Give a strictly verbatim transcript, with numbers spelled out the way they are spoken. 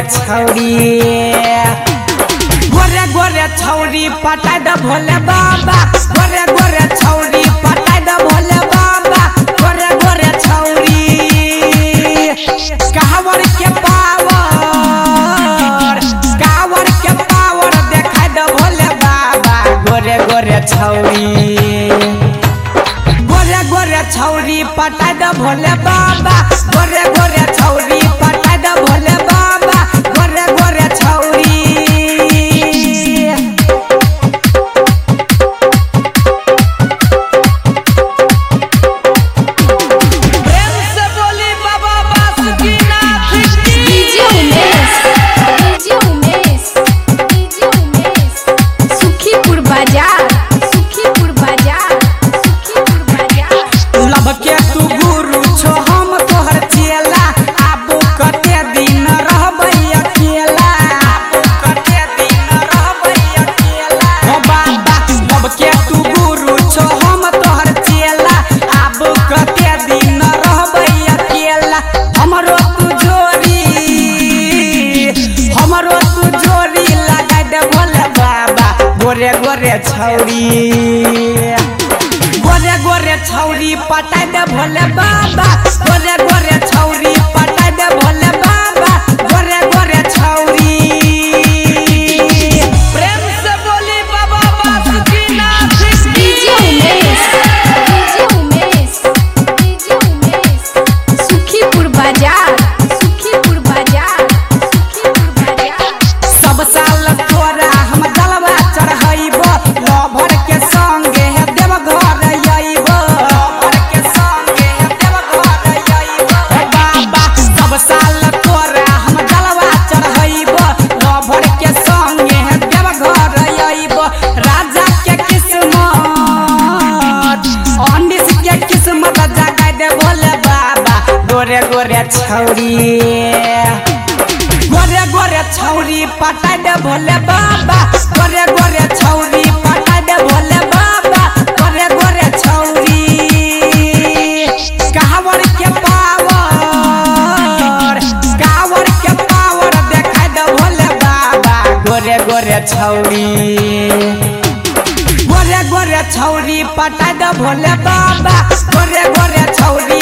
छौरी गोरे गोरे छौरी पटाई द भोले बाबा गोरे गोरे छौरी पटाई द भोले बाबा गोरे गोरे छौरी कावर के पावर कावर के पावर देखाई द भोले बाबा गोरे गोरे छौरी गोरे गोरे छौरी पटाई द भोले बाबा गोरे गोरे छौरी पटाई द भोले बाबा गोरे गोरे छौरी प्रेम से बोली बाबा बासुकीनाथ की DJ Umesh DJ Umesh DJ Umesh Sukhipur बाजार सुखीपुर बाजार सुखीपुर बाजार लब के तू गुरु छो हम तोहर चेला आबू कते दिन रहबै अकेला आबू कते दिन रहबै अकेला हो बाबा लब के तू गुरु छो हम तोहर चेला आबू कते दिन रहबै अकेला हमरो तू जोड़ी हमरो तू जोड़ी लगाई दे भोले बाबा गोरे गोरे छौरी गोरे गोरे छौरी पटाई दे भोले बाबा गोरे गोरे छौरी पटाई दे भोले बाबा गोरे गोरे छौरी प्रेम से बोली बाबा Basukinath DJ Umesh DJ Umesh DJ Umesh Sukhipur बाजार सुखीपुर बाजार सुखीपुर बाजार सब साल तोरा हम दलवा चढ़ाइबो लभर के संगे है देव घर आइबो लभर के संगे है देव घर आइबो बाबा सब साल तोरा हम दलवा चढ़ाइबो लभर के संगे है देव घर आइबो राजा के किस्मत अनिस के किस्मत जगाई दे भोले बाबा गोरे गोरे छौरी गोरे गोरे छौरी पटाई दे भोले बाबा गोरे गोरे छौरी पटाई दे भोले बाबा गोरे गोरे छौरी कावर के पावर कावर के पावर देखाई दे भोले बाबा गोरे गोरे छौरी गोरे गोरे छौरी पटाई दे भोले बाबा गोरे गोरे छौरी